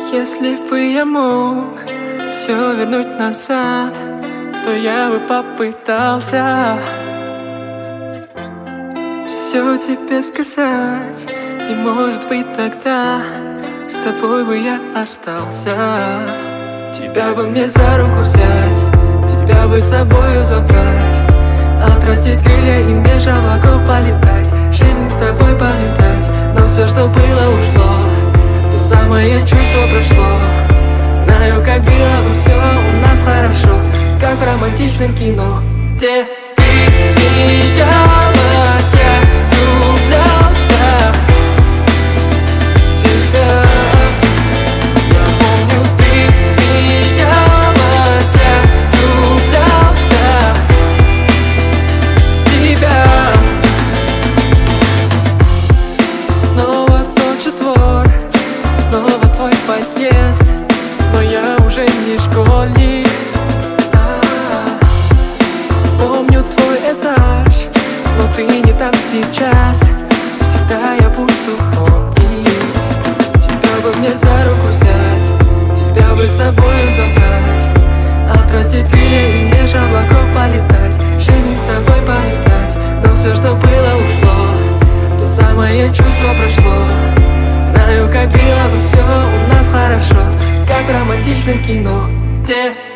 Если бы я мог все вернуть назад, то я бы попытался все тебе сказать. И может быть тогда с тобой бы я остался. Тебя бы мне за руку взять, тебя бы с собою забрать, отрастить крылья и меж облаков полетать, жизнь с тобой повидать. Но все, что было, ушло, то самое чувство прошло. Знаю, как было бы все у нас хорошо, как в романтичном кино, где ты смеялась, я влюблялся в тебя. Я помню, ты смеялась, я влюблялся в тебя. Снова тот же двор, снова твой подъезд, но я уже не школьник. Помню твой этаж, но ты не там сейчас. Всегда я буду помнить. Тебя бы мне за руку взять, тебя бы с собою забрать, отрастить крылья и меж облаков полетать, жизнь с тобой повидать. Но все, что было, ушло, то самое чувство прошло. Знаю, как было бы все у нас хорошо, как в романтичном кино, где